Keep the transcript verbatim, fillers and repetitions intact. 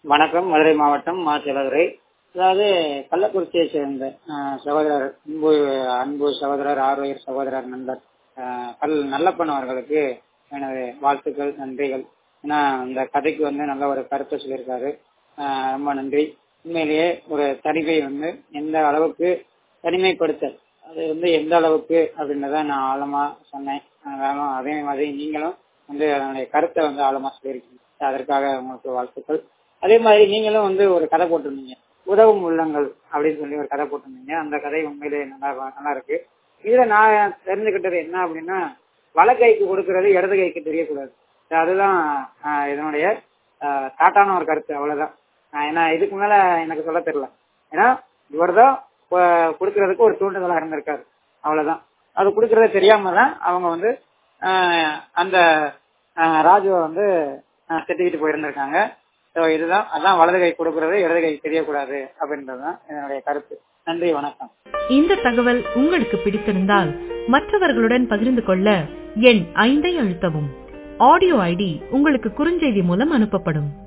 வணக்கம். மதுரை மாவட்டம் மா செலதுரை. அதாவது கள்ளக்குறிச்சியை சேர்ந்த அஹ், சகோதரர் அன்பு அன்பு சகோதரர் ஆரோயர் சகோதரர் நண்பர் அஹ், கல் நல்லப்பன் அவர்களுக்கு எனது வாழ்த்துக்கள், நன்றிகள். ஏன்னா இந்த கதைக்கு வந்து நல்ல ஒரு கருத்தை சொல்லியிருக்காரு. அஹ், ரொம்ப நன்றி. உண்மையிலேயே ஒரு தனிமை வந்து எந்த அளவுக்கு தனிமைப்படுத்தல் அது வந்து எந்த அளவுக்கு அப்படின்றத நான் ஆழமா சொன்னேன். அதனால அதே மாதிரி நீங்களும் வந்து அதனுடைய கருத்தை வந்து ஆழமா சொல்லியிருக்கீங்க. அதற்காக உங்களுக்கு வாழ்த்துக்கள். அதே மாதிரி நீங்களும் வந்து ஒரு கதை போட்டிருந்தீங்க, உதவும் உள்ளங்கள் அப்படின்னு சொல்லி ஒரு கதை போட்டிருந்தீங்க. அந்த கதை உண்மையிலே நல்லா நல்லா இருக்கு. இதுல நான் தெரிஞ்சுக்கிட்டது என்ன அப்படின்னா, வலக்கைக்கு கொடுக்கறது இடது கைக்கு தெரியக்கூடாது. அதுதான் ஆஹ், இதனுடைய ஆஹ், தாட்டான ஒரு கருத்து. அவ்வளவுதான். ஆஹ், ஏன்னா இதுக்கு மேல எனக்கு சொல்ல தெரியல. ஏன்னா இவர்தான் கொ- கொடுக்கறதுக்கு ஒரு தூண்டுதலா இருந்திருக்காரு. அவ்வளவுதான். அது கொடுக்கறது தெரியாம தான் அவங்க வந்து ஆஹ், அந்த ஆஹ், ராஜுவை வந்து ஆஹ், திட்டிக்கிட்டு போயிருந்திருக்காங்க. ஸோ இதுதான், அதான் வலது கை கொடுக்கறது இடது கை தெரியக்கூடாது அப்படின்றதுதான் என்னுடைய கருத்து. நன்றி, வணக்கம். இந்த தகவல் உங்களுக்கு பிடித்திருந்தால் மற்றவர்களுடன் பகிர்ந்து கொள்ள எண் ஐந்தை அழுத்தவும். ஆடியோ ஐடி உங்களுக்கு குறுஞ்செய்தி மூலம் அனுப்பப்படும்.